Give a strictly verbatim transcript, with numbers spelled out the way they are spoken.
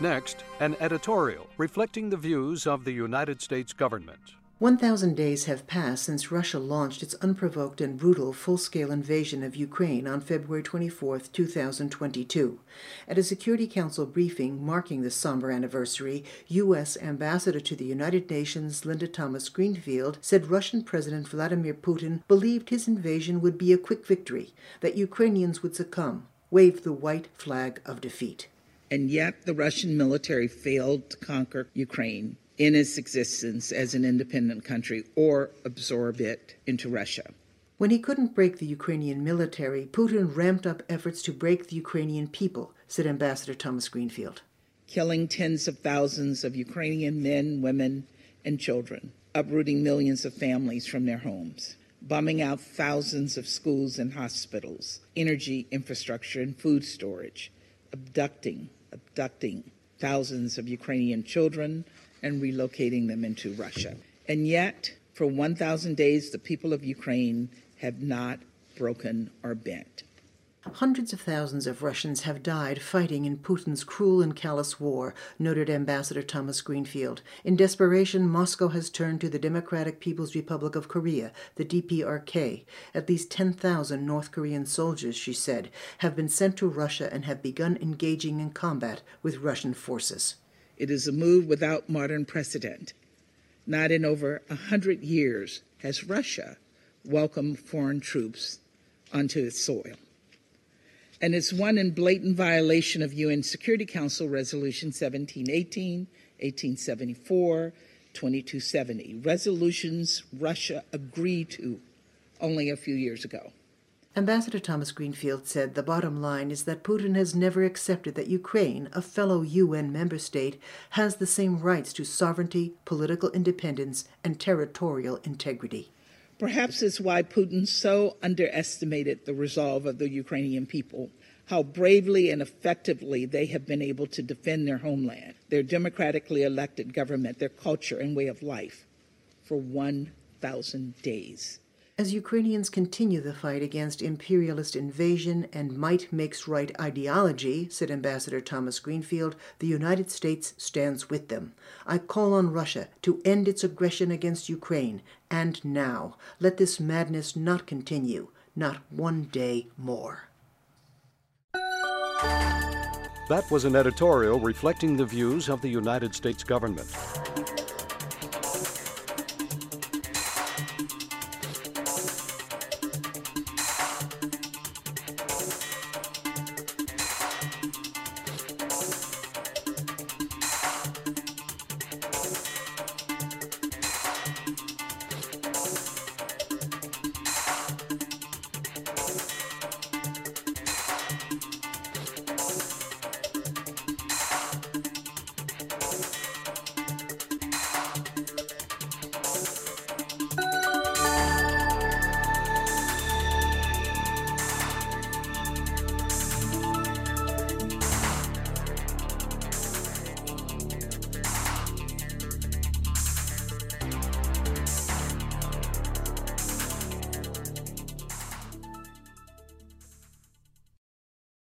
Next, an editorial reflecting the views of the United States government. one thousand days have passed since Russia launched its unprovoked and brutal full-scale invasion of Ukraine on February twenty-fourth, two thousand twenty-two. At a Security Council briefing marking this somber anniversary, U S Ambassador to the United Nations Linda Thomas-Greenfield said Russian President Vladimir Putin believed his invasion would be a quick victory, that Ukrainians would succumb, waved the white flag of defeat. And yet the Russian military failed to conquer Ukraine in its existence as an independent country or absorb it into Russia. When he couldn't break the Ukrainian military, Putin ramped up efforts to break the Ukrainian people, said Ambassador Thomas-Greenfield. Killing tens of thousands of Ukrainian men, women, and children, uprooting millions of families from their homes, bombing out thousands of schools and hospitals, energy infrastructure and food storage, abducting, abducting thousands of Ukrainian children, and relocating them into Russia. And yet, for one thousand days, the people of Ukraine have not broken or bent. Hundreds of thousands of Russians have died fighting in Putin's cruel and callous war, noted Ambassador Thomas-Greenfield. In desperation, Moscow has turned to the Democratic People's Republic of Korea, the D P R K. At least ten thousand North Korean soldiers, she said, have been sent to Russia and have begun engaging in combat with Russian forces. It is a move without modern precedent. Not in over a hundred years has Russia welcomed foreign troops onto its soil. And it's one in blatant violation of U N Security Council Resolution seventeen eighteen, eighteen seventy-four, twenty-two seventy, resolutions Russia agreed to only a few years ago. Ambassador Thomas-Greenfield said the bottom line is that Putin has never accepted that Ukraine, a fellow U N member state, has the same rights to sovereignty, political independence, and territorial integrity. Perhaps it's why Putin so underestimated the resolve of the Ukrainian people, how bravely and effectively they have been able to defend their homeland, their democratically elected government, their culture and way of life for one thousand days. As Ukrainians continue the fight against imperialist invasion and might makes right ideology, said Ambassador Thomas-Greenfield, the United States stands with them. I call on Russia to end its aggression against Ukraine, and now. Let this madness not continue, not one day more. That was an editorial reflecting the views of the United States government.